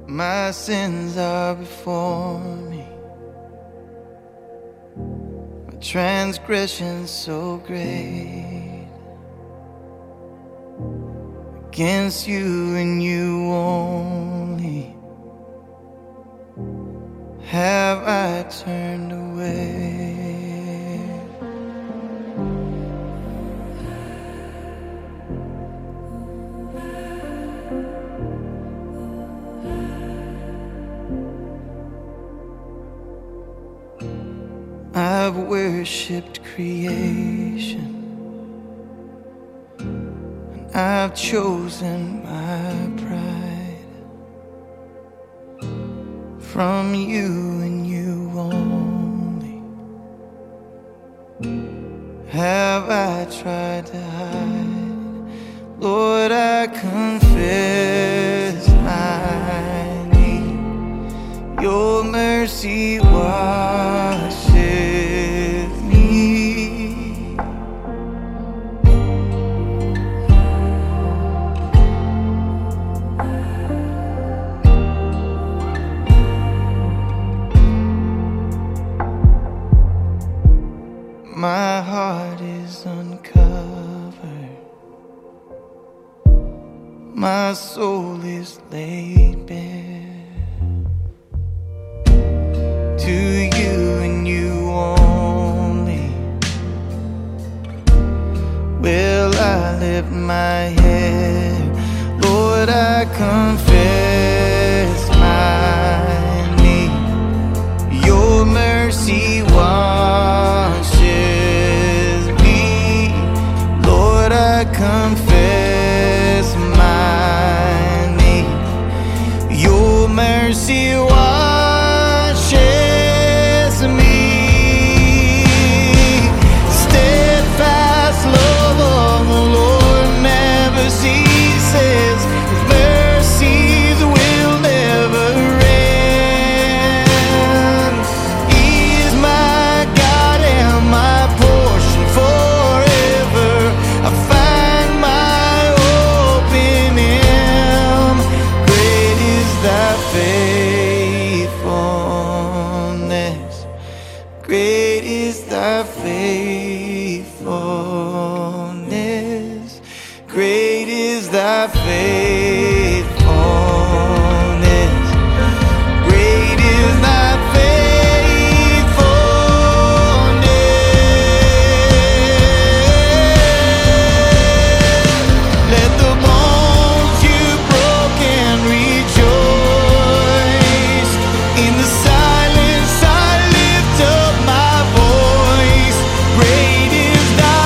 My sins are before me, my transgressions so great. Against you and you only have I turned away. I've worshipped creation, and I've chosen my pride. From you and you only have I tried to hide. Lord, I confess my need. Your mercy washes me. My heart is uncovered, my soul is laid bare. To you and you only will I lift my head. Lord, I confess my need. Your mercy washes me. Lord, I confess my need. Your mercy washes me. Steadfast love of the Lord never ceases. His mercies will never end. He is my God and my portion forever. I find my hope in Him. Great is thy faithfulness. Great is thy faithfulness. Great is thy faithfulness. Great is thy faithfulness. Let the bones you've broken rejoice. In the silence I lift up my voice. Great is thy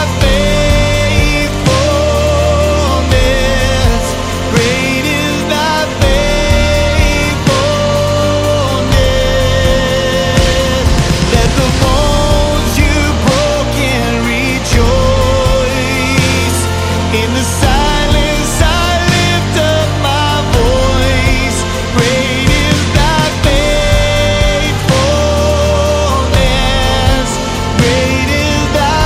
faithfulness. Great is thy faithfulness. Let the bones you've broken rejoice. In the silence I lift up my voice. Great is thy faithfulness. Great is thy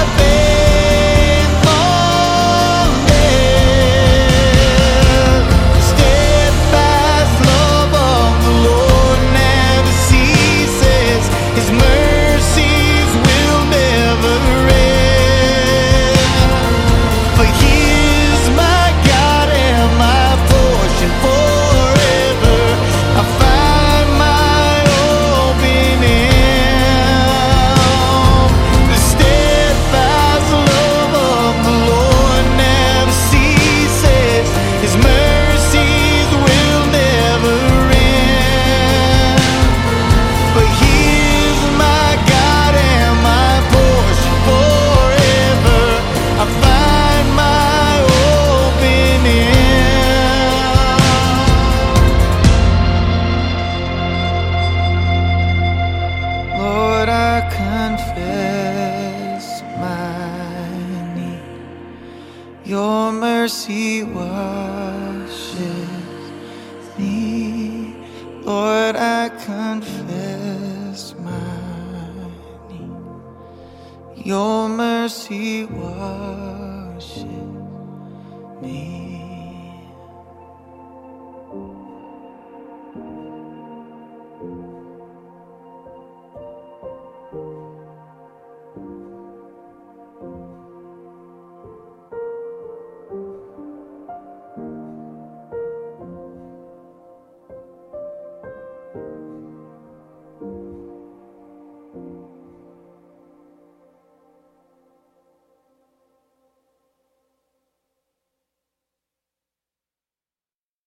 faithfulness. Steadfast love of the Lord never ceases. His mercies will never end. For He is my God and my portion forever. I find my hope in Him. The steadfast love of the Lord never ceases. His mercies will never end. For He is my God and my portion forever. I find my hope in Him. Lord, I confess my need. Your mercy washes me. Lord, I confess my need. Your mercy washes